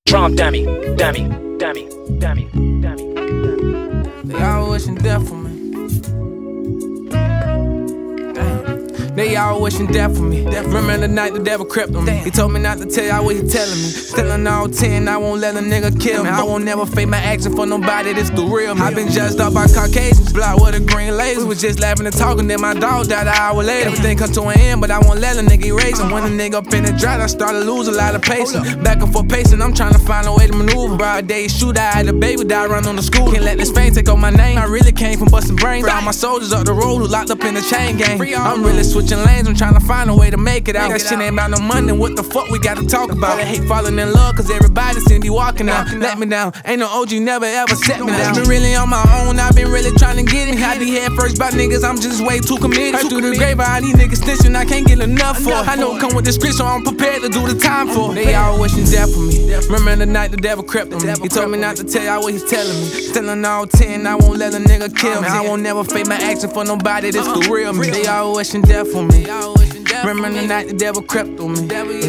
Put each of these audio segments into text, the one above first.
Drum dummy. They all wishing death for me. They all wishing death for me. Remember the night the devil crept on me. He told me not to tell y'all what he telling me. Still on all 10, I won't let a nigga kill me. I won't never fake my action for nobody, this the real me. I been judged up by Caucasians, block with a green laser. Was just laughing and talking, then my dog died an hour later. Everything come to an end, but I won't let a nigga erase him. When a nigga up in the drought, I start to lose a lot of patience. Back and forth pacing, I'm trying to find a way to maneuver. Broad day shooter, I had a baby die, run on the school. Can't let this fame take on my name. I really came from busting brains. For all my soldiers up the road who locked up in the chain gang. I'm really switching lanes, I'm trying to find a way to make it out. That shit ain't about no money, what the fuck we gotta talk about? I hate falling in love, cause everybody seem to be walking out. Let me down, ain't no OG, never ever set me down. Been really on my own, I've been really trying to get it. I be head first by niggas, I'm just way too committed. Heard through the grapevine, these niggas snitching, I can't get enough for. I know it come with the script, so I'm prepared to do the time for. They all wishing death for me. Remember the night the devil crept on me. He told me not to tell y'all what he's telling me. Still on all 10, I won't let a nigga kill me. I won't never fake my action for nobody, this the real me. They all wishing death for me. Remember the night the devil crept on me.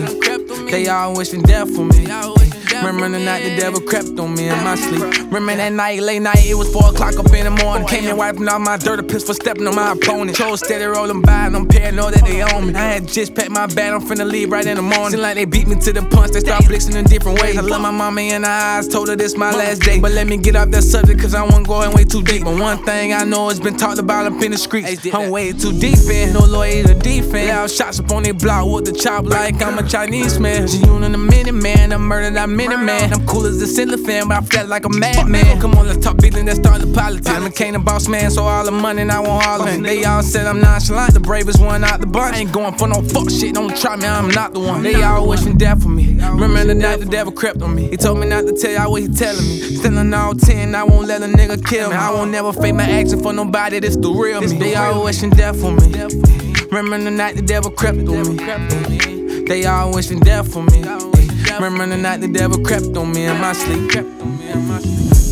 They all wishing death for me. Remember the night the devil crept on me in my sleep. Remember that night, late night, it was 4 o'clock up in the morning. Came in wiping all my dirt, a piss for stepping on my opponent. Chose steady rolling by, and I'm paranoid that they own me. I had just packed my bag, I'm finna leave right in the morning. Seem like they beat me to the punch, they start blixing in different ways. I love my mama in her eyes, told her this my last day. But let me get off that subject, cause I won't go in way too deep. But one thing I know it's been talked about up in the streets. I'm way too deep in, no lawyer to defend. Loud shots up on their block with the chop like I'm a Chinese man. June in a minute, man, I murdered that minute, man. I'm cool as a Sindler fan, but I felt like a madman. Come on, let's talk business, let's start the politics. I became a boss man, so all the money and I want all of it. They all said I'm nonchalant, the bravest one out the bunch. I ain't going for no fuck shit, don't try me, I'm not the one. They all wishing death for me. Remember the night the devil crept on me. He told me not to tell y'all what he telling me. Still on all 10, I won't let a nigga kill me. I won't never fake my action for nobody, this the real me. They all wishing death for me. Remember the night the devil crept on me. They all wishing death for me. Remember the night the devil crept on me in my sleep.